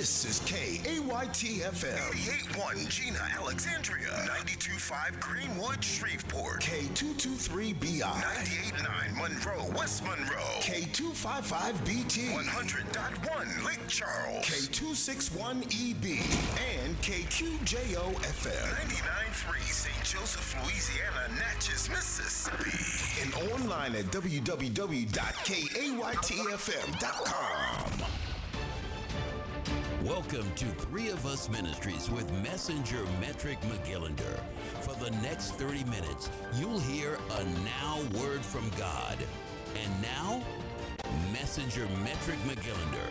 This is KAYT-FM. 88.1 Gina, Alexandria. 92.5 Greenwood, Shreveport. K223BI. 98.9 Monroe, West Monroe. K255BT. 100.1 Lake Charles. K261EB. And KQJO-FM. 99.3 St. Joseph, Louisiana, Natchez, Mississippi. And online at www.kaytfm.com. Welcome to Three of Us Ministries with Messenger Metric McGillinder. For the next 30 minutes, you'll hear a now word from God. And now, Messenger Metric McGillinder.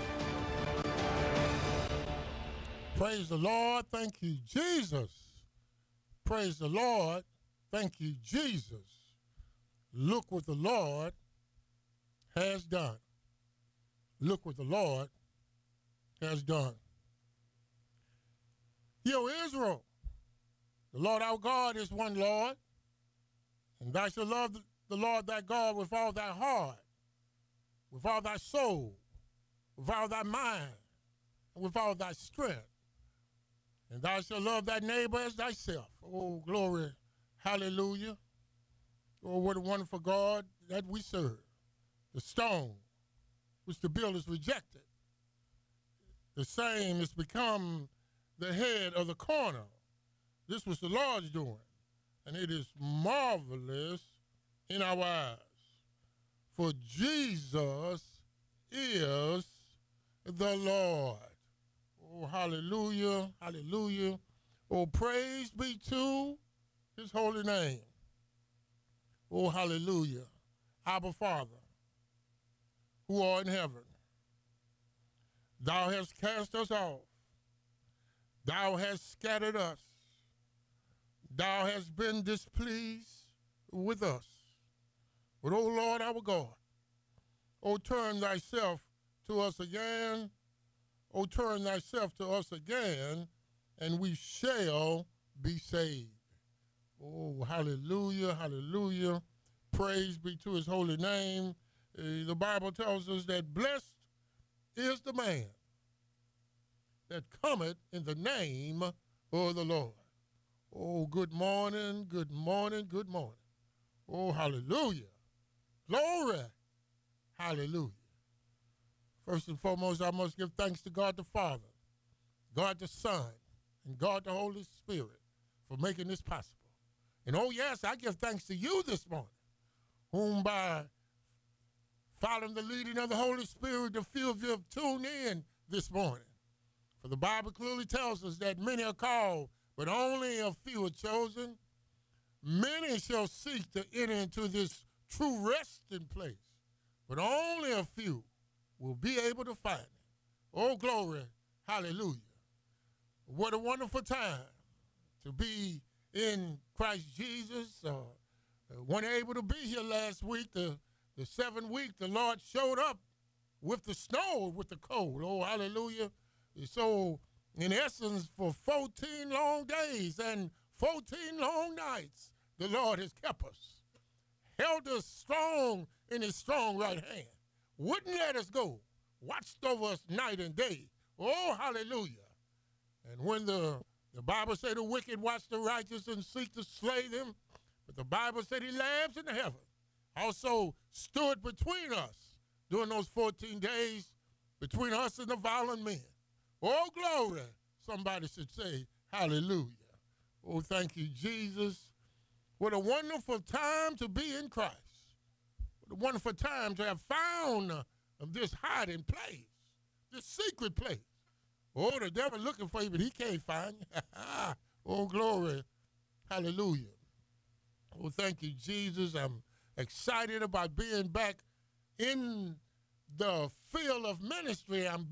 Praise the Lord. Thank you, Jesus. Praise the Lord. Thank you, Jesus. Look what the Lord has done. Look what the Lord has done. Yo, Israel, the Lord our God is one Lord, and thou shalt love the Lord thy God with all thy heart, with all thy soul, with all thy mind, and with all thy strength. And thou shalt love thy neighbor as thyself. Oh, glory, hallelujah. Oh, what a wonderful God that we serve. The stone which the builders rejected, the same has become the head of the corner. This was the Lord's doing, and it is marvelous in our eyes. For Jesus is the Lord. Oh, hallelujah, hallelujah. Oh, praise be to his holy name. Oh, hallelujah. Abba Father, who art in heaven, thou hast cast us off. Thou hast scattered us. Thou hast been displeased with us. But, O Lord our God, O turn thyself to us again. O turn thyself to us again, and we shall be saved. Oh, hallelujah, hallelujah. Praise be to his holy name. The Bible tells us that blessed is the man that cometh in the name of the Lord. Oh, good morning, good morning, good morning. Oh, hallelujah. Glory. Hallelujah. First and foremost, I must give thanks to God the Father, God the Son, and God the Holy Spirit for making this possible. And oh, yes, I give thanks to you this morning, whom by following the leading of the Holy Spirit, a few of you have tuned in this morning. For the Bible clearly tells us that many are called, but only a few are chosen. Many shall seek to enter into this true resting place, but only a few will be able to find it. Oh, glory, hallelujah. What a wonderful time to be in Christ Jesus. Weren't able to be here last week, the 7th week. The Lord showed up with the snow, with the cold. Oh, hallelujah. So, in essence, for 14 long days and 14 long nights, the Lord has kept us, held us strong in his strong right hand, wouldn't let us go, watched over us night and day. Oh, hallelujah. And when the Bible said the wicked watch the righteous and seek to slay them, but the Bible said he laughs in the heaven, also stood between us during those 14 days, between us and the violent men. Oh, glory. Somebody should say hallelujah. Oh, thank you, Jesus. What a wonderful time to be in Christ. What a wonderful time to have found this hiding place, this secret place. Oh, the devil looking for you, but he can't find you. Oh, glory. Hallelujah. Oh, thank you, Jesus. I'm excited about being back in the field of ministry. I'm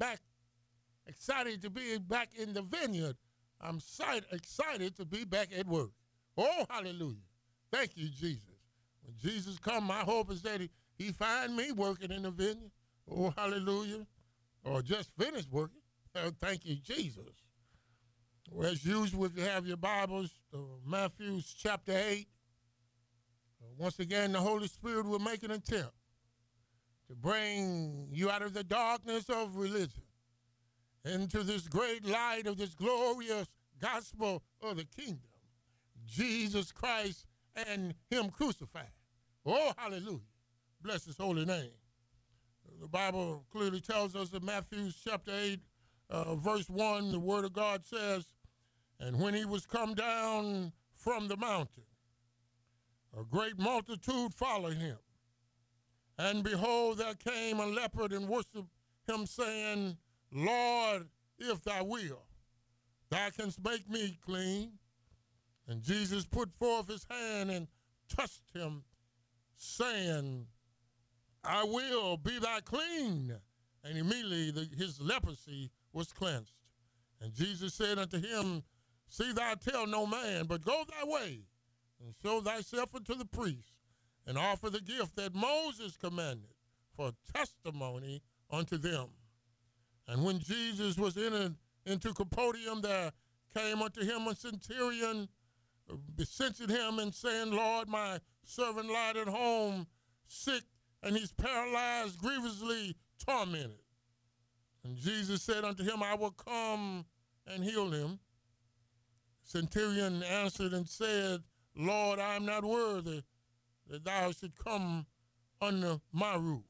excited to be back in the vineyard. I'm excited to be back at work. Oh, hallelujah. Thank you, Jesus. When Jesus come, my hope is that he find me working in the vineyard. Oh, hallelujah. Or just finished working. Thank you, Jesus. Well, as usual, if you have your Bibles, Matthew chapter 8, once again, the Holy Spirit will make an attempt to bring you out of the darkness of religion into this great light of this glorious gospel of the kingdom, Jesus Christ and him crucified. Oh, hallelujah. Bless his holy name. The Bible clearly tells us in Matthew chapter 8, verse 1, the word of God says, and when he was come down from the mountain, a great multitude followed him. And behold, there came a leopard and worshiped him, saying, Lord, if thou wilt, thou canst make me clean. And Jesus put forth his hand and touched him, saying, I will, be thou clean. And immediately his leprosy was cleansed. And Jesus said unto him, see thou tell no man, but go thy way, and show thyself unto the priest, and offer the gift that Moses commanded for testimony unto them. And when Jesus was entered into Capernaum, there came unto him a centurion, beseeching him and saying, Lord, my servant lieth at home sick, and he's paralyzed, grievously tormented. And Jesus said unto him, I will come and heal him. Centurion answered and said, Lord, I am not worthy that thou should come under my roof.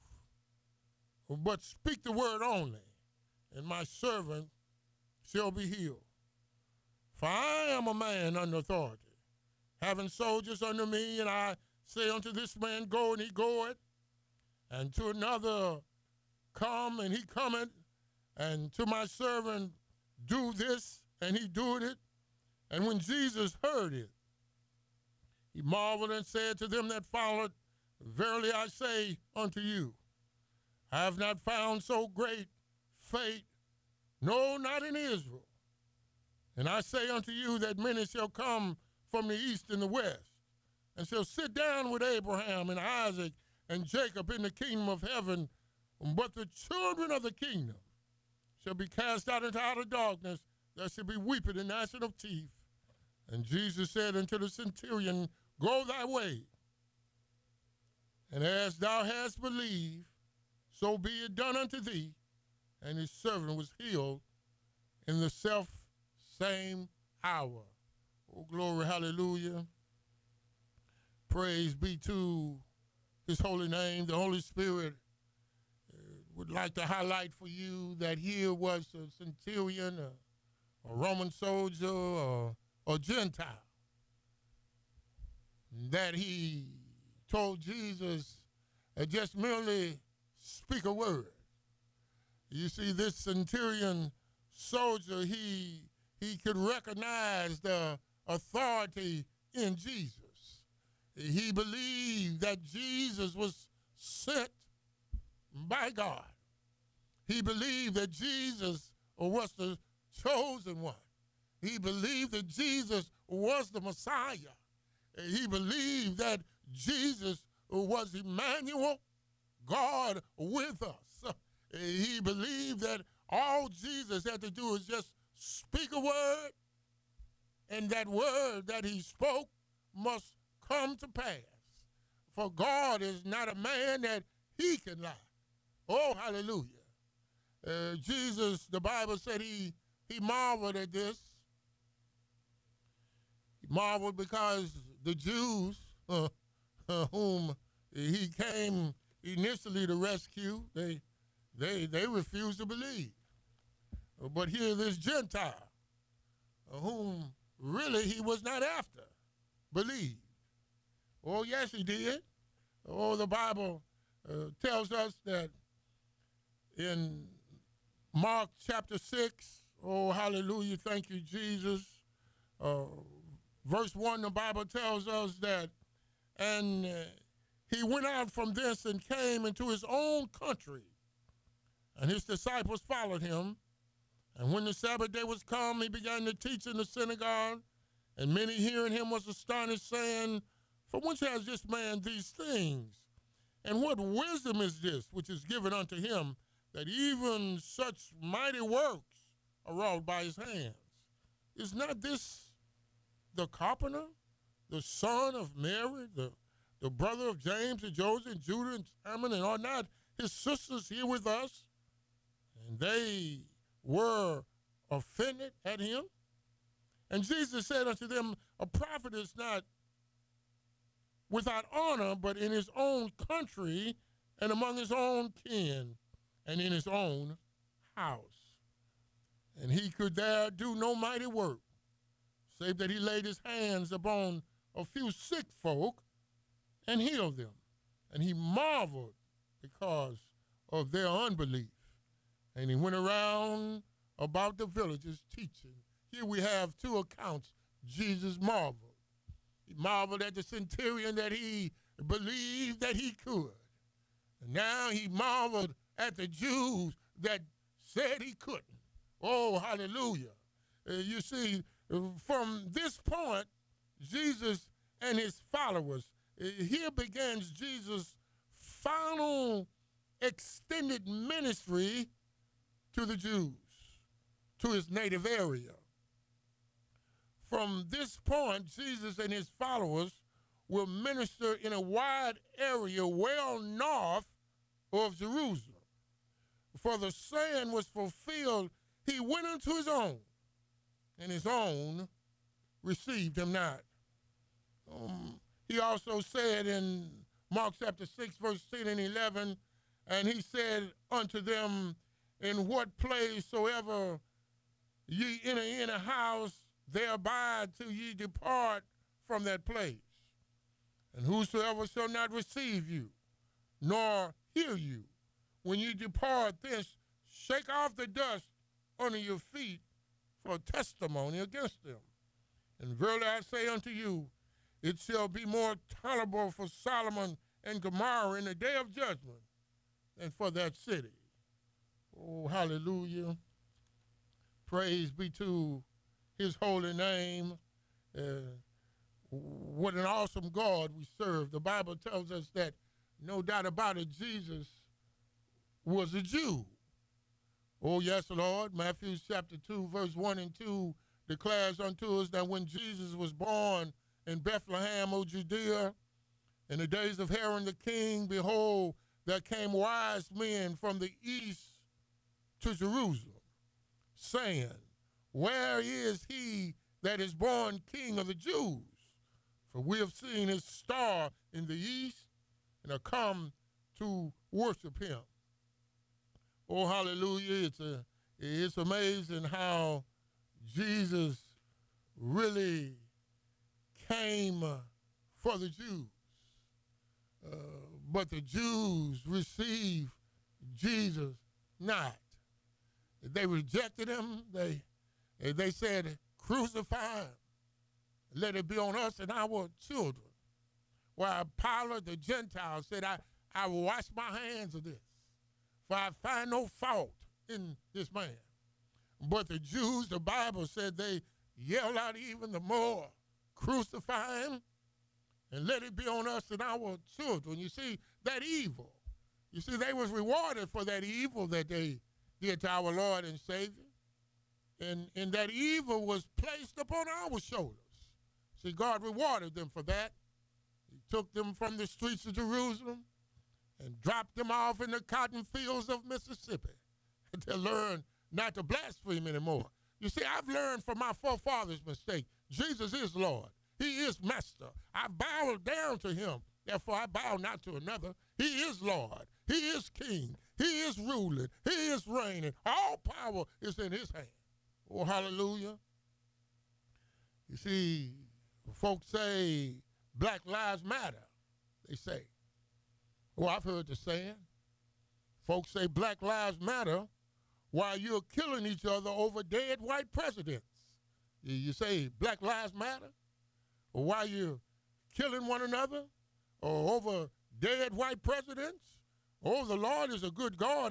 But speak the word only, and my servant shall be healed. For I am a man under authority, having soldiers under me, and I say unto this man, go, and he goeth, and to another, come, and he cometh, and to my servant, do this, and he doeth it. And when Jesus heard it, he marveled and said to them that followed, verily I say unto you, I have not found so great faith, no, not in Israel. And I say unto you that many shall come from the east and the west, and shall sit down with Abraham and Isaac and Jacob in the kingdom of heaven, but the children of the kingdom shall be cast out into outer darkness, there shall be weeping and gnashing of teeth. And Jesus said unto the centurion, go thy way, and as thou hast believed, so be it done unto thee. And his servant was healed in the self-same hour. Oh, glory, hallelujah. Praise be to his holy name. The Holy Spirit would like to highlight for you that here was a centurion, a Roman soldier, or Gentile, that he told Jesus just merely speak a word. You see, this centurion soldier, he could recognize the authority in Jesus. He believed that Jesus was sent by God. He believed that Jesus was the chosen one. He believed that Jesus was the Messiah. He believed that Jesus was Emmanuel, God with us. He believed that all Jesus had to do was just speak a word, and that word that he spoke must come to pass. For God is not a man that he can lie. Oh, hallelujah. Jesus, the Bible said he marveled at this. He marveled because the Jews whom he came initially to rescue, they refused to believe. But here this Gentile, whom really he was not after, believed. Oh, yes, he did. Oh, the Bible tells us that in Mark chapter 6, oh, hallelujah, thank you, Jesus. Verse 1, the Bible tells us that, and he went out from thence and came into his own country, and his disciples followed him. And when the Sabbath day was come, he began to teach in the synagogue, and many hearing him was astonished, saying, from whence has this man these things? And what wisdom is this which is given unto him, that even such mighty works are wrought by his hands? Is not this the carpenter, the son of Mary, the brother of James and Joseph and Judah and Simon, and are not his sisters here with us? And they were offended at him. And Jesus said unto them, a prophet is not without honor, but in his own country and among his own kin and in his own house. And he could there do no mighty work, save that he laid his hands upon a few sick folk and healed them. And he marveled because of their unbelief. And he went around about the villages teaching. Here we have two accounts. Jesus marveled. He marveled at the centurion that he believed that he could. And now he marveled at the Jews that said he couldn't. Oh, hallelujah. You see, from this point, Jesus and his followers, here begins Jesus' final extended ministry to the Jews, to his native area. From this point, Jesus and his followers will minister in a wide area well north of Jerusalem. For the saying was fulfilled, he went unto his own, and his own received him not. He also said in Mark chapter 6, verse 10 and 11, and he said unto them, in what place soever ye enter in a house, there abide till ye depart from that place. And whosoever shall not receive you, nor hear you, when ye depart thence, shake off the dust under your feet for testimony against them. And verily I say unto you, it shall be more tolerable for Solomon and Gomorrah in the day of judgment than for that city. Oh, hallelujah. Praise be to his holy name. What an awesome God we serve. The Bible tells us that, no doubt about it, Jesus was a Jew. Oh, yes, Lord. Matthew chapter 2, verse 1 and 2 declares unto us that when Jesus was born in Bethlehem, O Judea, in the days of Herod the king, behold, there came wise men from the east to Jerusalem, saying, where is he that is born King of the Jews? For we have seen his star in the east and have come to worship him. Oh, hallelujah. It's amazing how Jesus really came for the Jews. But the Jews received Jesus not. They rejected him. They said, crucify him. Let it be on us and our children. While Pilate the Gentile said, I will wash my hands of this, for I find no fault in this man. But the Jews, the Bible said, they yelled out even the more, crucify him and let it be on us and our children. You see, that evil. You see, they was rewarded for that evil that they did to our Lord and Savior. And that evil was placed upon our shoulders. See, God rewarded them for that. He took them from the streets of Jerusalem and dropped them off in the cotton fields of Mississippi to learn not to blaspheme anymore. You see, I've learned from my forefathers' mistake. Jesus is Lord. He is Master. I bow down to him. Therefore, I bow not to another. He is Lord. He is King. He is ruling. He is reigning. All power is in his hand. Oh, hallelujah. You see, folks say Black Lives Matter, they say. Well, I've heard the saying. Folks say Black Lives Matter while you're killing each other over dead white presidents. You say Black Lives Matter or while you're killing one another or over dead white presidents. Oh, the Lord is a good God.